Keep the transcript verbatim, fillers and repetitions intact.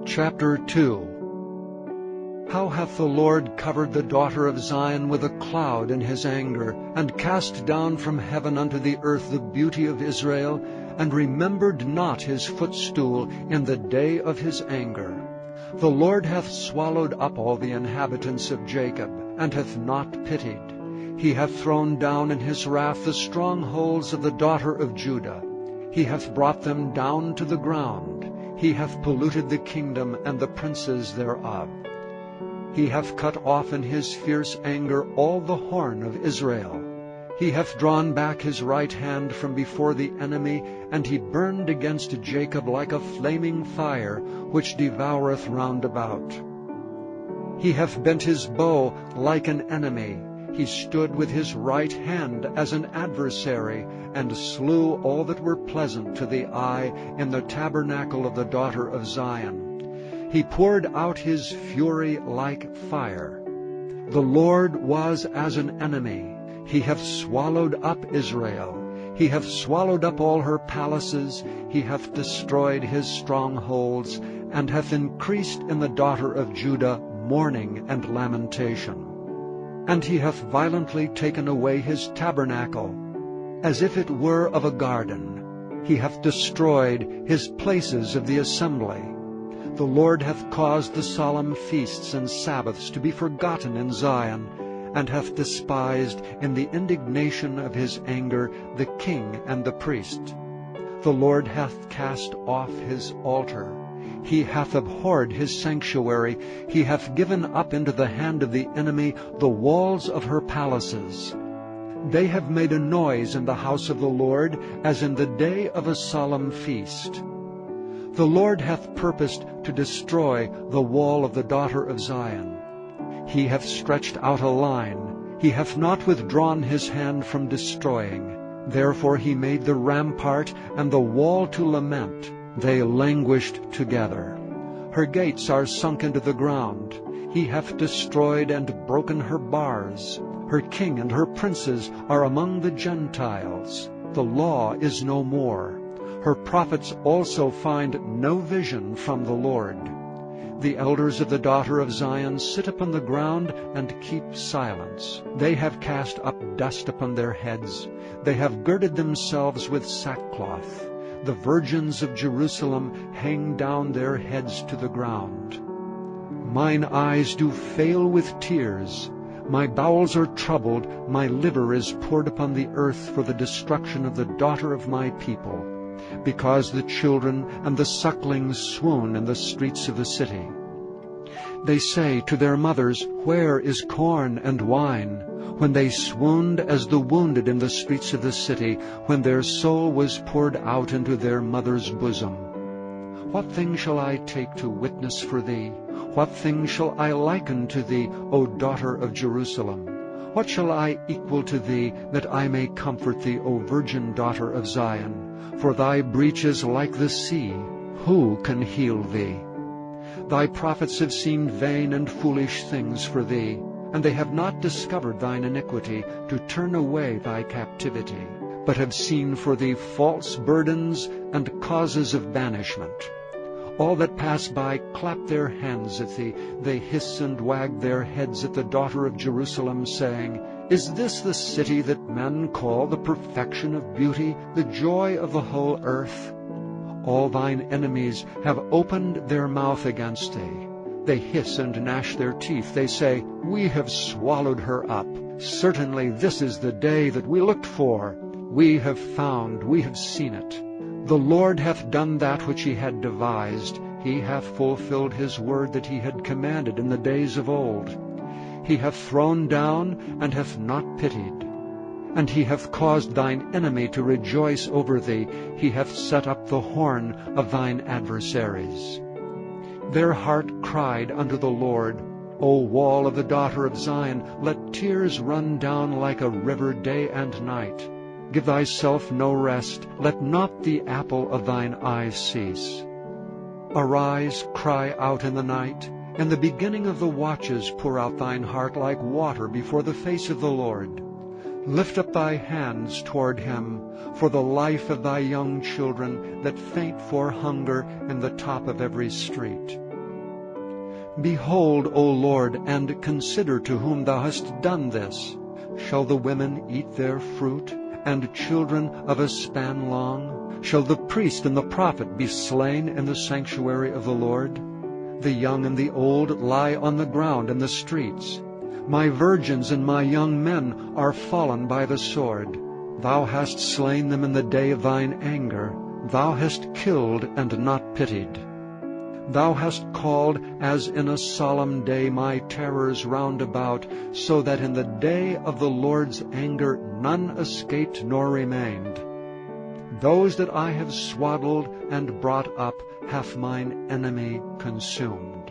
Chapter two. How hath the Lord covered the daughter of Zion with a cloud in his anger, and cast down from heaven unto the earth the beauty of Israel, and remembered not his footstool in the day of his anger. The Lord hath swallowed up all the inhabitants of Jacob, and hath not pitied. He hath thrown down in his wrath the strongholds of the daughter of Judah. He hath brought them down to the ground. He hath polluted the kingdom and the princes thereof. He hath cut off in his fierce anger all the horn of Israel. He hath drawn back his right hand from before the enemy, and he burned against Jacob like a flaming fire, which devoureth round about. He hath bent his bow like an enemy. He stood with his right hand as an adversary, and slew all that were pleasant to the eye in the tabernacle of the daughter of Zion. He poured out his fury like fire. The Lord was as an enemy. He hath swallowed up Israel. He hath swallowed up all her palaces. He hath destroyed his strongholds, and hath increased in the daughter of Judah mourning and lamentation. And he hath violently taken away his tabernacle, as if it were of a garden. He hath destroyed his places of the assembly. The Lord hath caused the solemn feasts and Sabbaths to be forgotten in Zion, and hath despised in the indignation of his anger the king and the priest. The Lord hath cast off his altar. He hath abhorred his sanctuary. He hath given up into the hand of the enemy the walls of her palaces. They have made a noise in the house of the Lord, as in the day of a solemn feast. The Lord hath purposed to destroy the wall of the daughter of Zion. He hath stretched out a line. He hath not withdrawn his hand from destroying. Therefore he made the rampart and the wall to lament. They languished together. Her gates are sunk into the ground. He hath destroyed and broken her bars. Her king and her princes are among the Gentiles. The law is no more. Her prophets also find no vision from the Lord. The elders of the daughter of Zion sit upon the ground and keep silence. They have cast up dust upon their heads. They have girded themselves with sackcloth. The virgins of Jerusalem hang down their heads to the ground. Mine eyes do fail with tears. My bowels are troubled. My liver is poured upon the earth for the destruction of the daughter of my people, because the children and the sucklings swoon in the streets of the city. They say to their mothers, Where is corn and wine? When they swooned as the wounded in the streets of the city, when their soul was poured out into their mother's bosom. What thing shall I take to witness for thee? What thing shall I liken to thee, O daughter of Jerusalem? What shall I equal to thee, that I may comfort thee, O virgin daughter of Zion? For thy breach is like the sea. Who can heal thee? Thy prophets have seen vain and foolish things for thee, and they have not discovered thine iniquity, to turn away thy captivity, but have seen for thee false burdens and causes of banishment. All that pass by clap their hands at thee. They hiss and wag their heads at the daughter of Jerusalem, saying, Is this the city that men call the perfection of beauty, the joy of the whole earth? All thine enemies have opened their mouth against thee. They hiss and gnash their teeth. They say, We have swallowed her up. Certainly this is the day that we looked for. We have found, we have seen it. The Lord hath done that which he had devised. He hath fulfilled his word that he had commanded in the days of old. He hath thrown down and hath not pitied. And he hath caused thine enemy to rejoice over thee. He hath set up the horn of thine adversaries. Their heart cried unto the Lord, O wall of the daughter of Zion, let tears run down like a river day and night. Give thyself no rest, let not the apple of thine eye cease. Arise, cry out in the night. In the beginning of the watches pour out thine heart like water before the face of the Lord. Lift up thy hands toward him, for the life of thy young children that faint for hunger in the top of every street. Behold, O Lord, and consider to whom thou hast done this. Shall the women eat their fruit, and children of a span long? Shall the priest and the prophet be slain in the sanctuary of the Lord? The young and the old lie on the ground in the streets. My virgins and my young men are fallen by the sword. Thou hast slain them in the day of thine anger. Thou hast killed and not pitied. Thou hast called, as in a solemn day, my terrors round about, so that in the day of the Lord's anger none escaped nor remained. Those that I have swaddled and brought up hath mine enemy consumed.